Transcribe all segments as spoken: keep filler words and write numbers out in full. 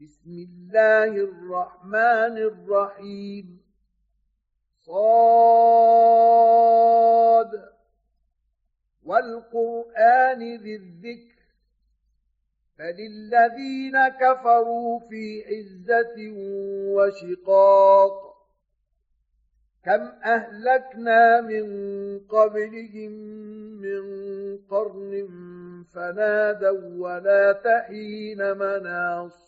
بسم الله الرحمن الرحيم صاد والقرآن ذي الذكر بل الذين كفروا في عزة وشقاق كم أهلكنا من قبلهم من قرن فنادوا ولا تحين مناص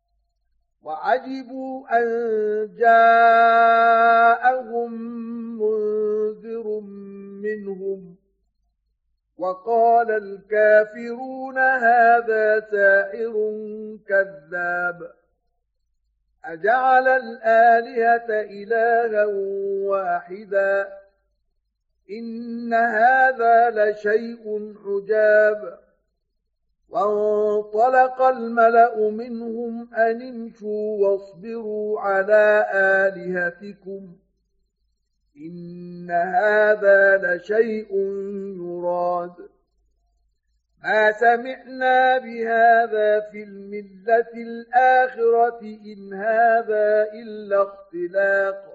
وعجبوا أن جاءهم منذر منهم وقال الكافرون هذا ساحر كذاب أجعل الآلهة إلها واحدا إن هذا لشيء عجاب وانطلق الملأ منهم أن امشوا واصبروا على آلهتكم إن هذا لشيء يراد ما سمعنا بهذا في الملة الآخرة إن هذا إلا اختلاق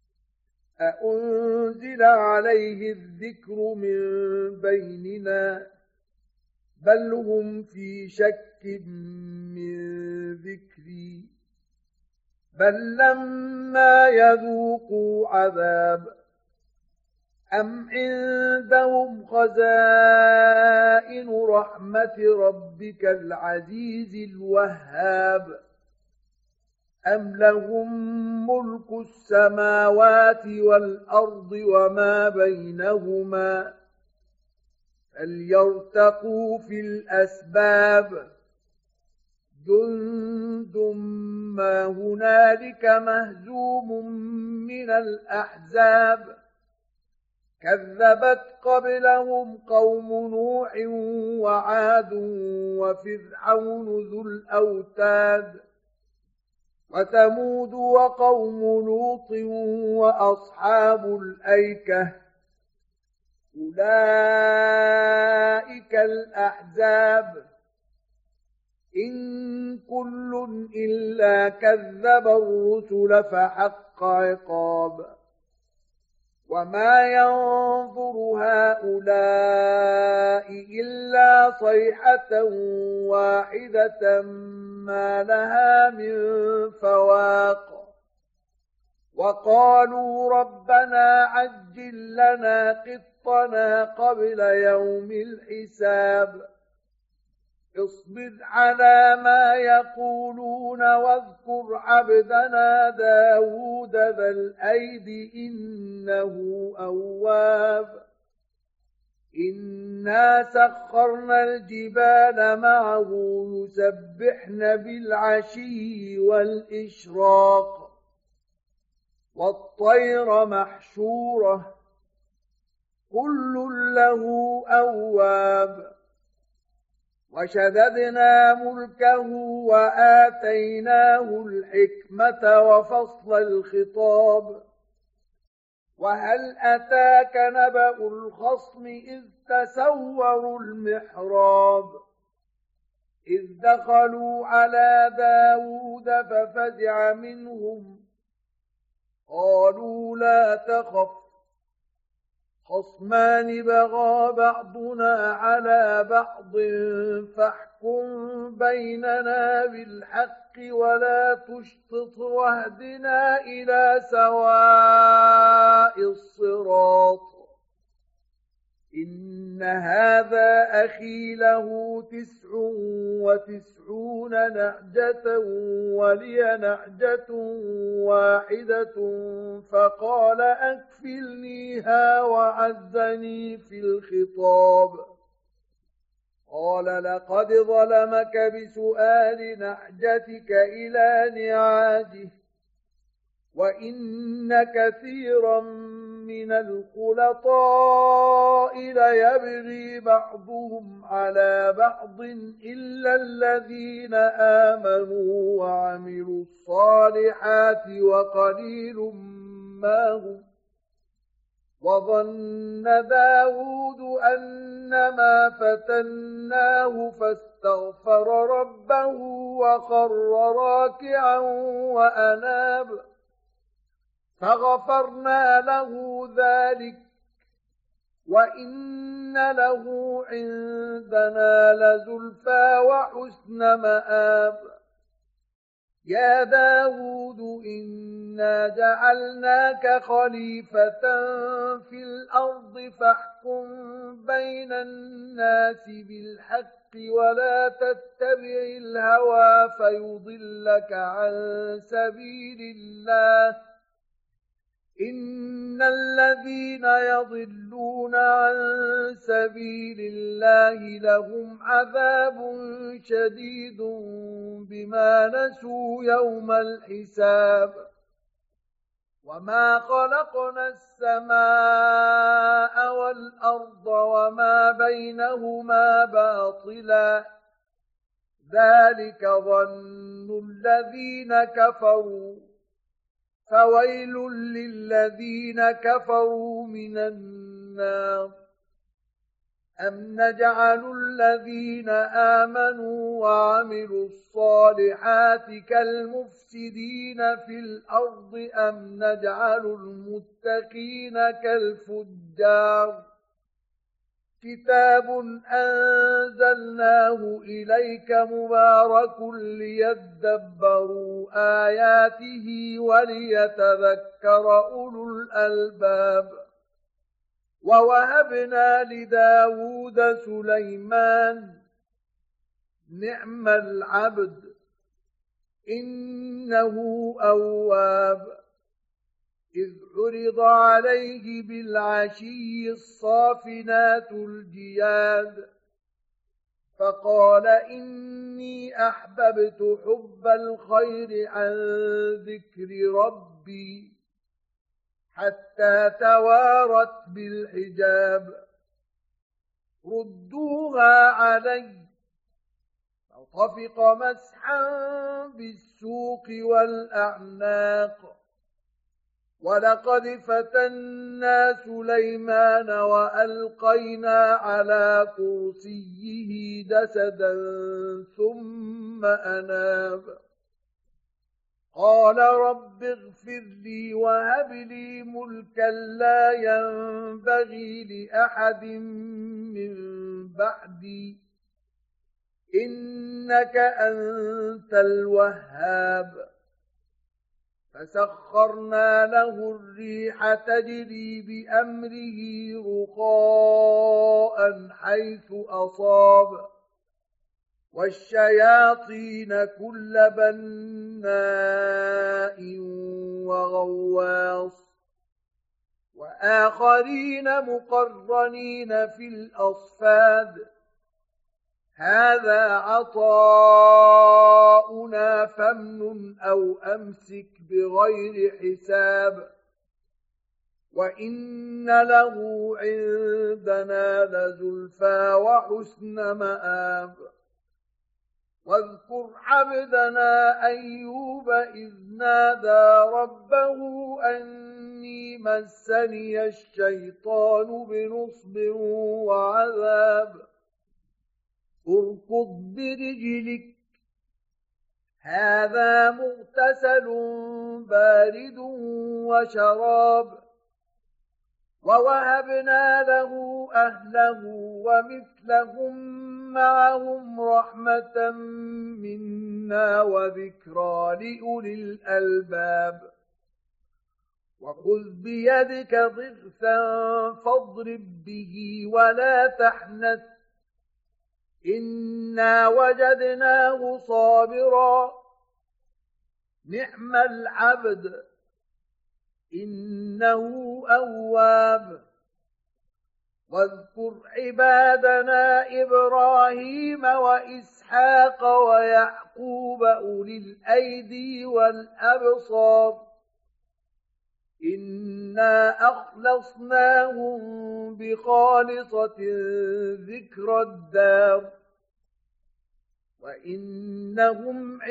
أأنزل عليه الذكر من بيننا بل هم في شك من ذكري بل لما يذوقوا عذاب أم عندهم خزائن رحمة ربك العزيز الوهاب أم لهم ملك السماوات والأرض وما بينهما فليرتقوا في الأسباب جند ما هنالك مهزوم من الأحزاب كذبت قبلهم قوم نوح وعاد وفرعون ذو الأوتاد وثمود وقوم لوط وأصحاب الأيكة أولئك الأحزاب إن كل إلا كذب الرسل فحق عقاب وما ينظر هؤلاء إلا صيحة واحدة ما لها من فواق وقالوا ربنا عجل لنا قطنا قبل يوم الحساب اصبر على ما يقولون واذكر عبدنا داود ذا الأيد إنه أواب إنا سخرنا الجبال معه يسبحن بالعشي والإشراق والطير محشورة كل له أواب وشددنا ملكه وآتيناه الحكمة وفصل الخطاب وهل أتاك نبأ الخصم إذ تسوروا المحراب إذ دخلوا على داود ففزع منهم قالوا لا تخف خصمان بغى بعضنا على بعض فاحكم بيننا بالحق ولا تشطط واهدنا إلى سواء الصراط إن هذا أخي له تسع وتسعون نعجة ولي نعجة واحدة فقال أكفلنيها وعزني في الخطاب قال لقد ظلمك بسؤال نعجتك إلى نعاجه وإن كثيرا من الخلطاء ليبغي بعضهم على بعض إلا الذين آمنوا وعملوا الصالحات وقليل ما هم وظن داود أنما فتناه فاستغفر ربه وخر راكعا وأناب فغفرنا له ذلك وإن له عندنا لزلفى وحسن مآب يا داود إنا جعلناك خليفة في الأرض فاحكم بين الناس بالحق ولا تتبع الهوى فيضلك عن سبيل الله إن الذين يضلون عن سبيل الله لهم عذاب شديد بما نسوا يوم الحساب وما خلقنا السماء والأرض وما بينهما باطلا ذلك ظن الذين كفروا فويل للذين كفروا من النار أم نجعل الذين آمنوا وعملوا الصالحات كالمفسدين في الأرض أم نجعل المتقين كالفجار كتاب أنزلناه إليك مبارك ليدبروا آياته وليتذكر أولو الألباب ووهبنا لداود سليمان نعم العبد إنه أواب إذ عرض عليه بالعشي الصافنات الجياد فقال إني أحببت حب الخير عن ذكر ربي حتى توارت بالحجاب ردوها علي فطفق مسحا بالسوق والأعناق ولقد فتنا سليمان وألقينا على كرسيه جسدا ثم أناب قال رب اغفر لي وهب لي ملكا لا ينبغي لأحد من بعدي إنك أنت الوهاب فسخرنا له الريح تجري بأمره رخاء حيث أصاب والشياطين كل بناء وغواص وآخرين مقرنين في الأصفاد هذا عطاؤنا فامنن أو أمسك بغير حساب وإن له عندنا لزلفى وحسن مآب واذكر عبدنا أيوب إذ نادى ربه أني مسني الشيطان بنصب وعذاب اركض برجلك هذا مغتسل بارد وشراب ووهبنا له أهله ومثلهم معهم رحمة منا وذكرى لأولي الألباب وخذ بيدك ضغثا فاضرب به ولا تحنث إنا وجدناه صابرا نعم العبد إنه أواب واذكر عبادنا إبراهيم وإسحاق ويعقوب أولي الأيدي والأبصار إنا أخلصناهم بخالصة ذكر الدار وإنهم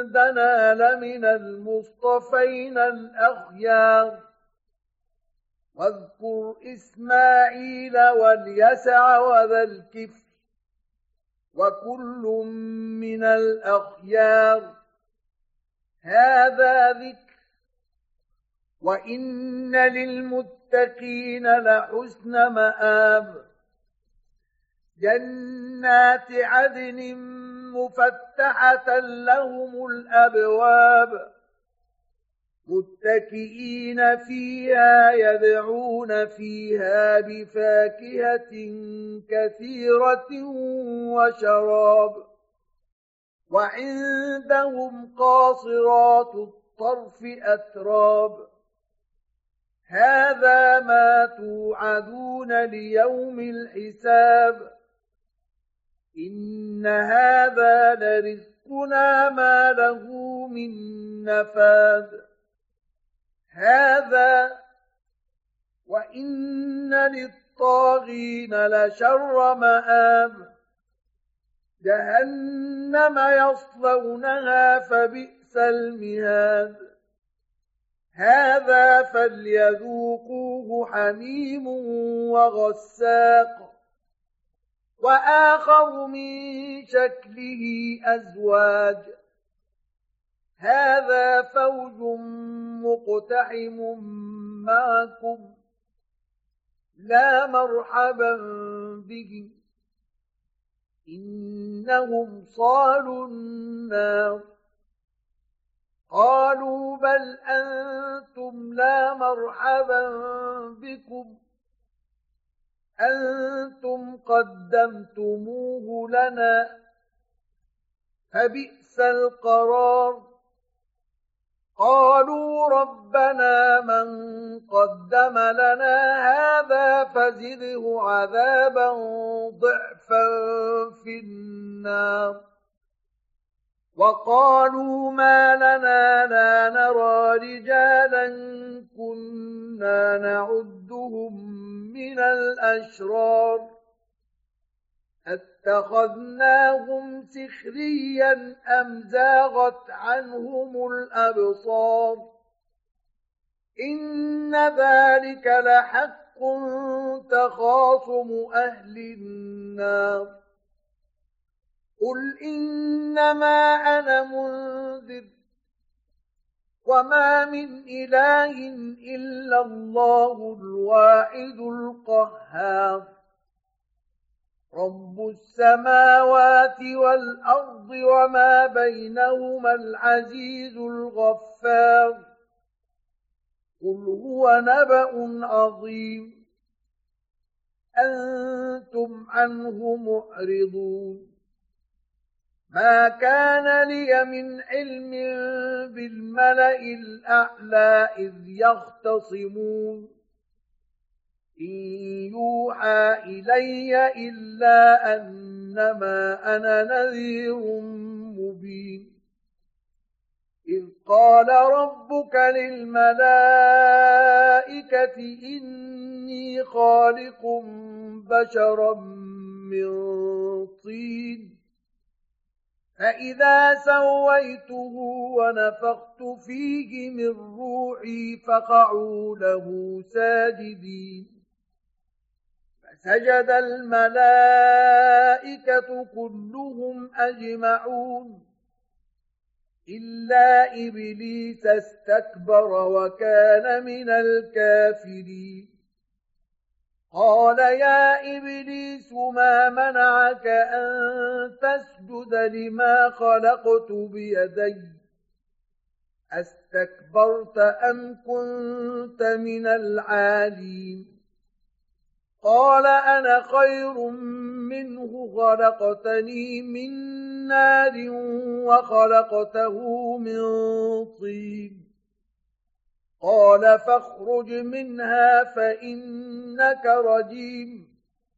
عندنا لمن المصطفين الأخيار واذكر إسماعيل واليسع وذا الكفل وكل من الأخيار هذا ذكر وإن للمتقين لحسن مآب جنات عدن مفتحة لهم الأبواب متكئين فيها يدعون فيها بفاكهة كثيرة وشراب وعندهم قاصرات الطرف أتراب هذا ما توعدون ليوم الحساب إن هذا لرزقنا ما له من نفاد هذا وإن للطاغين لشر مآب جهنم يصلونها فبئس المهاد هذا فليذوقوه حميم وغساق وآخر من شكله أزواج هذا فوج مقتحم معكم لا مرحبا بهم إنهم صالوا النار قالوا بل أنتم لا مرحبا بكم أنتم قدمتموه لنا فبئس القرار قالوا ربنا من قدم لنا هذا فزده عذابا ضعفا في النار وقالوا ما لنا لا نرى رجالا كنا نعدهم من الأشرار اتخذناهم سخريا أم زاغت عنهم الأبصار إن ذلك لحق تخاصم أهل النار قل إنما أنا منذر وما من إله إلا الله الواحد القهار رب السماوات والأرض وما بينهما العزيز الغفار قل هو نبأ عظيم أنتم عنه معرضون ما كان لي من علم بالملأ الأعلى إذ يختصمون إن يوحى إلي إلا أنما أنا نذير مبين إذ قال ربك للملائكة إني خالق بشرا من طين فإذا سويته ونفخت فيه من روحي فقعوا له ساجدين فسجد الملائكة كلهم أجمعون إلا إبليس استكبر وكان من الكافرين قال يا إبليس ما منعك أن تسجد لما خلقت بيدي أستكبرت أم كنت من العالين قال أنا خير منه خلقتني من نار وخلقته من طين قال فاخرج منها فإنك رجيم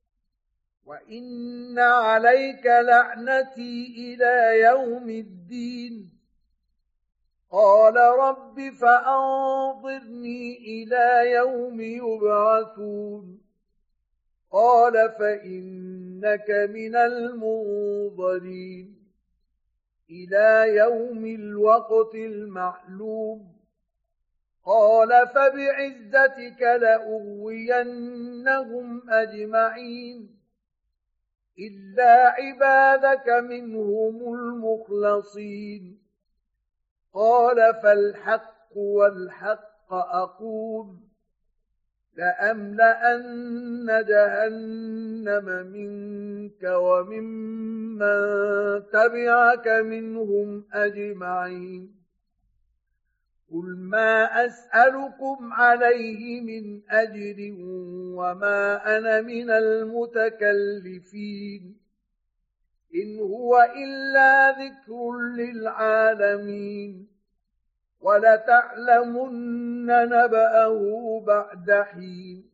وإن عليك لعنتي إلى يوم الدين قال رب فأنظرني إلى يوم يبعثون قال فإنك من المنظرين إلى يوم الوقت المعلوم قال فبعزتك لأغوينهم أجمعين إلا عبادك منهم المخلصين قال فالحق والحق أقول لأملأن جهنم منك وممن تبعك منهم أجمعين قل ما أسألكم عليه من أجر وما أنا من المتكلفين إن هو إلا ذكر للعالمين ولتعلمن نبأه بعد حين